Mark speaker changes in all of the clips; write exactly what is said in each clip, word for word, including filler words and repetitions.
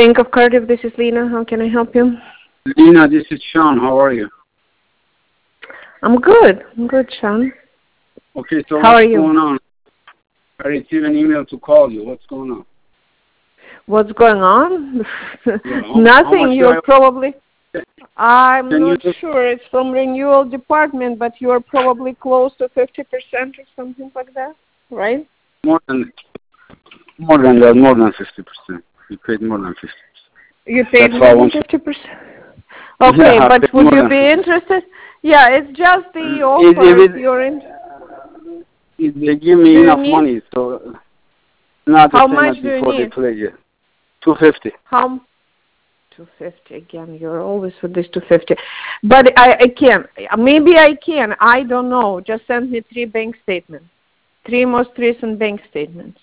Speaker 1: Bank of Cardiff, this is Lena. How can I help you?
Speaker 2: Lena, this is Sean. How are you?
Speaker 1: I'm good. I'm good, Sean.
Speaker 2: Okay, so
Speaker 1: How
Speaker 2: what's
Speaker 1: are you?
Speaker 2: going on? I received an email to call you. What's going on?
Speaker 1: What's going on?
Speaker 2: Yeah, how,
Speaker 1: Nothing.
Speaker 2: how
Speaker 1: You're
Speaker 2: I...
Speaker 1: probably... I'm
Speaker 2: Can
Speaker 1: not
Speaker 2: you...
Speaker 1: sure. It's from renewal department, but you're probably close to fifty percent or something like that, right?
Speaker 2: More than, more than that, more than fifty percent. You paid more than fifty percent.
Speaker 1: You paid
Speaker 2: That's
Speaker 1: more than
Speaker 2: want...
Speaker 1: fifty percent? Okay,
Speaker 2: yeah,
Speaker 1: but would you be
Speaker 2: fifty.
Speaker 1: interested? Yeah, it's just the
Speaker 2: Uh,
Speaker 1: offer.
Speaker 2: if,
Speaker 1: If you're in...
Speaker 2: if they give me
Speaker 1: Do you
Speaker 2: enough
Speaker 1: need...
Speaker 2: money, so not the
Speaker 1: How
Speaker 2: same
Speaker 1: much
Speaker 2: as
Speaker 1: do you
Speaker 2: before they
Speaker 1: need?
Speaker 2: played you. two fifty.
Speaker 1: How? two fifty again. You're always with this two fifty. But I, I can. Maybe I can. I don't know. Just send me three bank statements. Three most recent bank statements.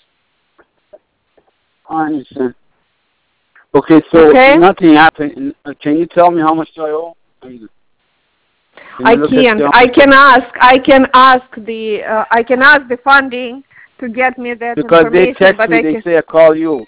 Speaker 2: I understand. Okay, so
Speaker 1: Okay?
Speaker 2: nothing happened. Can you tell me how much do I owe? Can
Speaker 1: I can't. I can ask. I can ask the. Uh, I can ask the funding to get me that
Speaker 2: because they
Speaker 1: information.
Speaker 2: text
Speaker 1: But
Speaker 2: me,
Speaker 1: I
Speaker 2: they
Speaker 1: can.
Speaker 2: say I call you.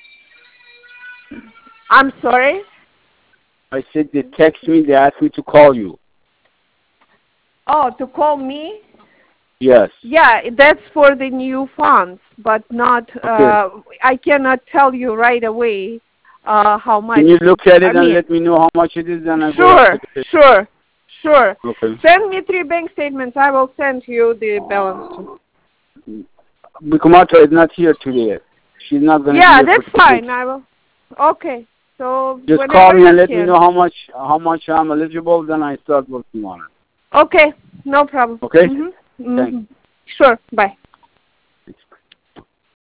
Speaker 1: I'm sorry.
Speaker 2: I said they text me, they asked me to call you.
Speaker 1: Oh, to call me?
Speaker 2: Yes.
Speaker 1: Yeah, that's for the new funds, but not.
Speaker 2: Okay.
Speaker 1: Uh, I cannot tell you right away uh, how much.
Speaker 2: Can you look at it
Speaker 1: I
Speaker 2: and
Speaker 1: mean,
Speaker 2: let me know how much it is, and I
Speaker 1: sure,
Speaker 2: go take a picture?
Speaker 1: sure, sure.
Speaker 2: Okay.
Speaker 1: Send me three bank statements. I will send you the balance too.
Speaker 2: Bikumata is not here today. She's not going to
Speaker 1: Yeah,
Speaker 2: be here
Speaker 1: that's
Speaker 2: for
Speaker 1: fine.
Speaker 2: days.
Speaker 1: I will. Okay. So
Speaker 2: just call me and let
Speaker 1: can.
Speaker 2: me know how much how much I'm eligible. Then I start working on it.
Speaker 1: Okay, no problem.
Speaker 2: Okay.
Speaker 1: Mm-hmm.
Speaker 2: Thanks.
Speaker 1: Mm-hmm. Sure. Bye.